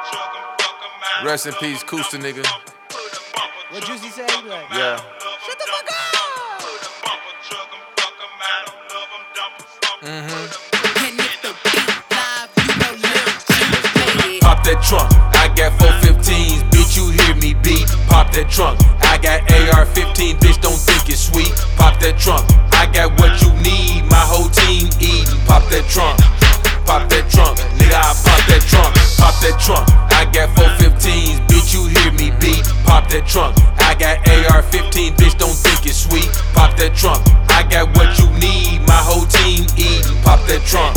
Rest in peace, Koosta nigga. What Juicy say? He be like, Yeah. shut the fuck up! Pop that trunk, I got 415s, bitch, you hear me beat. Pop that trunk, I got AR-15, bitch, don't think it's sweet. Pop that trunk, I got what you need, my whole team eating. Pop that trunk, nigga, I pop that trunk. Pop that trunk, I got 415s, bitch, you hear me beat. Pop that trunk, I got AR-15, bitch, don't think it's sweet. Pop that trunk, I got what you need, my whole team eating. Pop that trunk,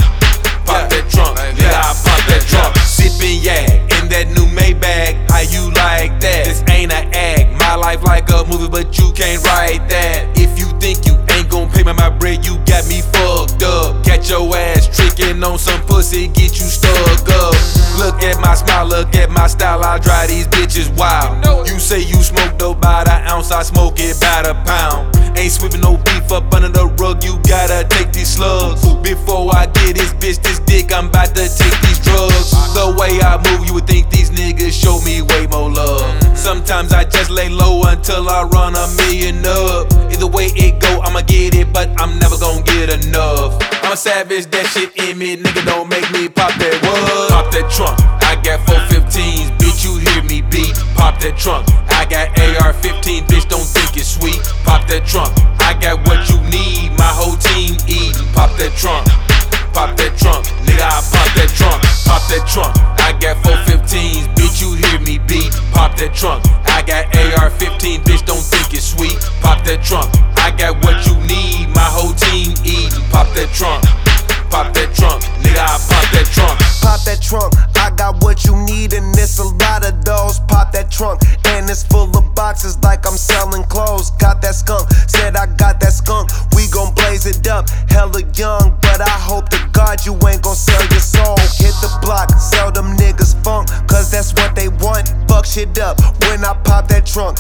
nigga, I pop that trunk. Sippin' yak in that new Maybach, how you like that? This ain't an act, my life like a movie, but you can't write that. If you think you ain't gon' pay my bread, you got me fucked up. Catch your ass trickin' on some pussy, get you stuck up. Look at my smile, look at my style, I drive these bitches wild. You say you smoke dope by the ounce, I smoke it by the pound. Ain't sweeping no beef up under the rug, you gotta take these slugs. Before I get this bitch this dick, I'm about to take these drugs. The way I move, you would think these niggas show me way more love. Sometimes I just lay low until I run a million up. Either way it go, I'ma get it, but I'm never gon' get enough. I'm a savage, that shit in me, nigga, don't make me pop that what? Pop that trunk, I got 415s, bitch, you hear me beat. Pop that trunk, I got AR-15, bitch, don't think it's sweet. Pop that trunk, I got what you need, my whole team eating. Pop that trunk, nigga, I pop that trunk. Pop that trunk, I got 415s, bitch, you hear me beat. Pop that trunk, I got AR-15, bitch, don't think it's sweet. Pop that trunk, I got what you need, my whole team eating. Pop that trunk, nigga, I pop that trunk. Pop that trunk, I got what you need, and it's a lot of those. Pop that trunk, and it's full of boxes like I'm selling clothes. Got that skunk, said I got that skunk. We gon' blaze it up, hella young, but I hope to God you ain't gon' sell your soul. Hit the block, sell them niggas funk, cause that's what they want. Fuck shit up when I pop that trunk,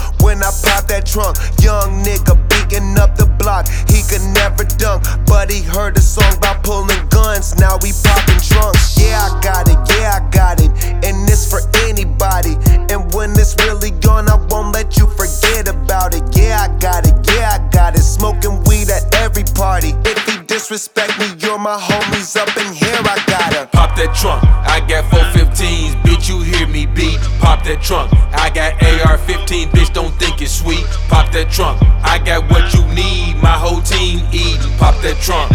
young nigga beating up the block. He could never dunk, but he heard a song about pulling guns. Now we popping trunks. Yeah, I got it, and it's for anybody. And when it's really gone, I won't let you forget about it. Yeah, I got it. Smoking weed at every party. If he disrespect me, you're my homies up in here. I gotta pop that trunk, I got 415s, bitch, you hear me beat. Pop that trunk, I got AR-15, bitch, don't think it's sweet. Pop that trunk, I got what you need, my whole team eating. Pop that trunk,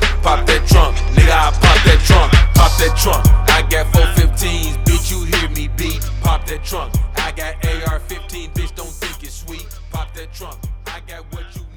nigga, I pop that trunk. Pop that trunk, I got 415s, bitch, you hear me beat. Pop that trunk, I got AR-15, bitch, don't think it's sweet. Pop that trunk, I got what you